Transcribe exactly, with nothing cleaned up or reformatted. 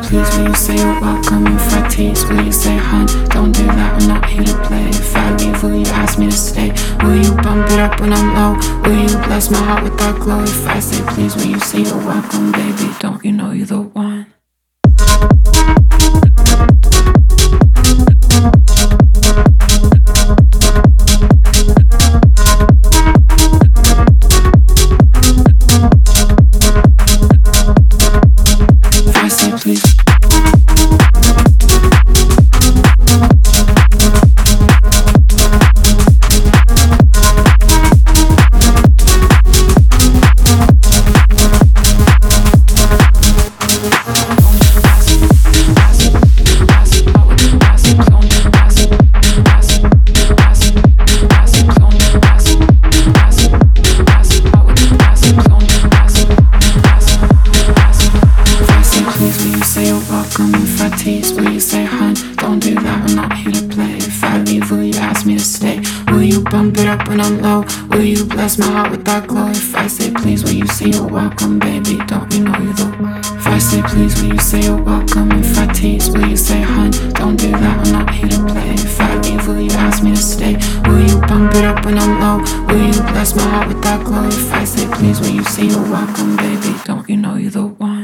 please, will you say you're welcome? If I tease, will you say hun? Don't do that, I'm not here to play. If I leave, will you ask me to stay? Will you bump it up when I'm low? Will you bless my heart with that glow? If I say please, will you say you're welcome, baby? Don't you know you're the one? When I'm low, will you bless my heart with that glow? If I say please, will you say you're welcome, baby? Don't you know you're the one? If I say please, will you say you're welcome? If I tease, will you say hun? Don't do that, I'm not here to play. If I leave, will you ask me to stay? Will you bump it up when I'm low? Will you bless my heart with that glow? If I say please, will you say you're welcome, baby? Don't you know you're the one?